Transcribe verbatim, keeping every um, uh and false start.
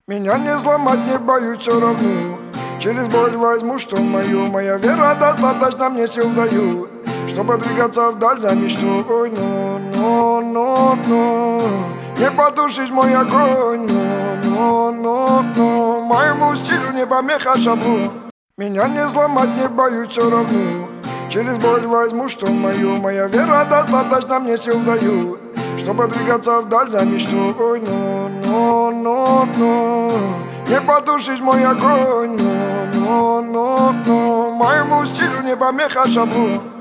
Меня не сломать, не боюсь все равно. Через боль возьму, что мою. Моя вера достаточно мне сил даю, чтобы двигаться вдаль за мечтой. Но, но, но, но не потушить мой огонь. Но, но, но, но моему стилю не помеха шаблон. Меня не сломать, не боюсь все равно. Через боль возьму, что мою. Моя вера достаточно мне сил даю, чтобы двигаться вдаль за мечтой. Но, но, но, но не потушить мой огонь. Но, но, но, но моему стилю не помеха шаблон.